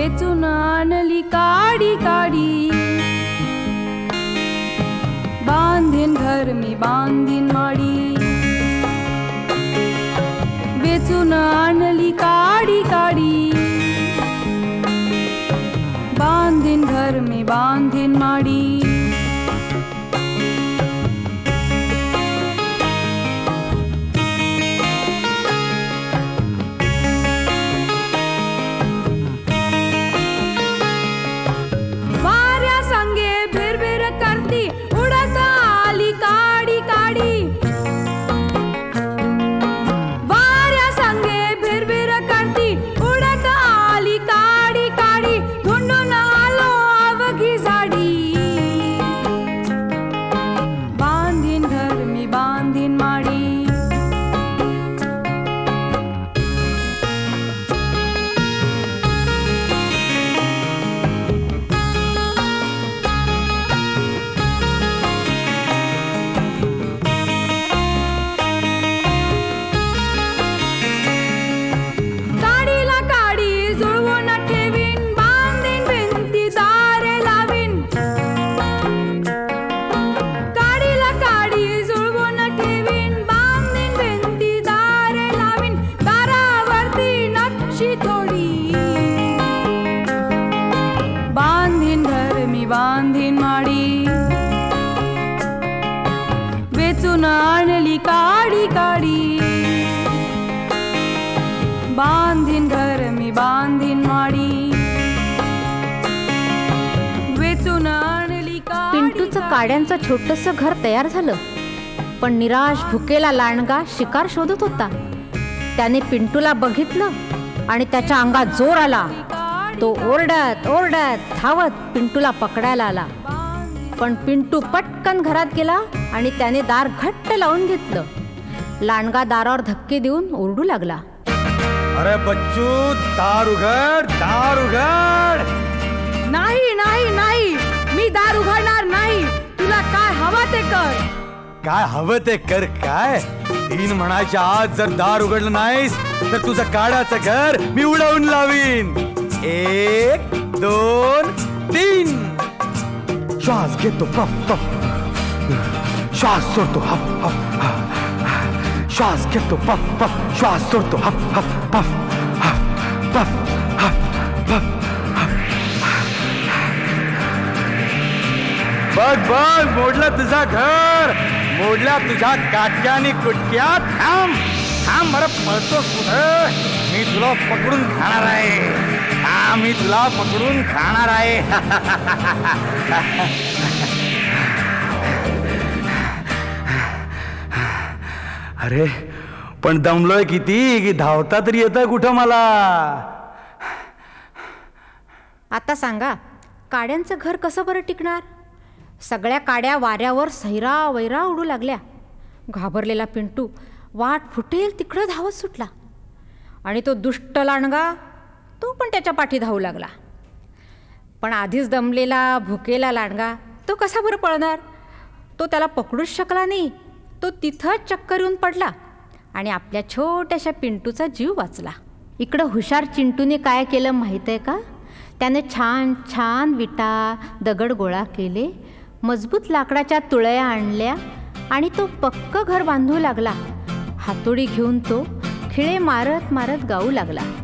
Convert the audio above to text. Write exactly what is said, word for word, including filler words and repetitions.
वेचून आणली काडी काडी, बांधीन घर मी बांधीन माडी. वेचून आणली काडी काडी, बांधीन घर मी बांधीन माडी. बांधीन माडी. वेचून आणली काडी काडी, बांधीन घर मी बांधीन माडी. वेचून आणली काडी. पिंटूचं काड्यांचं छोटंसं घर तयार झालं, पण निराश भुकेला लांडगा शिकार शोधत होता. त्याने पिंटूला बघितलं आणि त्याच्या अंगात जोर आला. तो ओरडत ओरडत धावत पिंटूला पकडायला आला, पण पिंटू पटकन घरात गेला आणि त्याने दार घट्ट लावून घेतलं. लांडगा दारावर धक्के देऊन ओरडू लागला, अरे बच्चू, दार उघड, दार उघड. नाही नाही नाही, मी दार उघडणार नाही. तुला काय हवं ते कर. काय हवं ते कर काय? तीन म्हणायच्या आज जर दार उघडलं नाहीस तर तुझं काड्याचं घर मी उडवून लावीन. एक दोन तीन. श्वास घेतो पफ पफ, श्वास सोडतो हफ हफ. श्वास घेतो पफ पफ, श्वास सोडतो huff huff puff huff puff huff puff. बघ बघ, मोडलं तुझा घर, मोडल्या तुझ्या काटक्यानी कुटक्या. थांब थांब, मला पळतोस कुठं? मी तुला पकडून खाणार आहे. हा, मी तुला पकडून खाणार आहे. अरे पण दमलोय किती की धावता तरी येतं कुठं मला. आता सांगा, काड्यांचं घर कसं बरं टिकणार? सगळ्या काड्या वाऱ्यावर सैरा वैरा उडू लागल्या. घाबरलेला पिंटू वाट फुटेल तिकडं धावत सुटला, आणि तो दुष्ट लांडगा तो पण त्याच्या पाठी धावू लागला. पण आधीच दमलेला भुकेला लांडगा तो कसा बरं पळणार? तो त्याला पकडूच शकला नाही. तो तिथंच चक्कर येऊन पडला आणि आपल्या छोट्याशा पिंटूचा जीव वाचला. इकडं हुशार चिंटूने काय केलं माहीत आहे का? त्याने छान छान विटा दगड गोळा केले, मजबूत लाकडाच्या तुळया आणल्या आणि तो पक्क घर बांधू लागला. हातोडी घेऊन तो खिळे मारत मारत गाऊ लागला.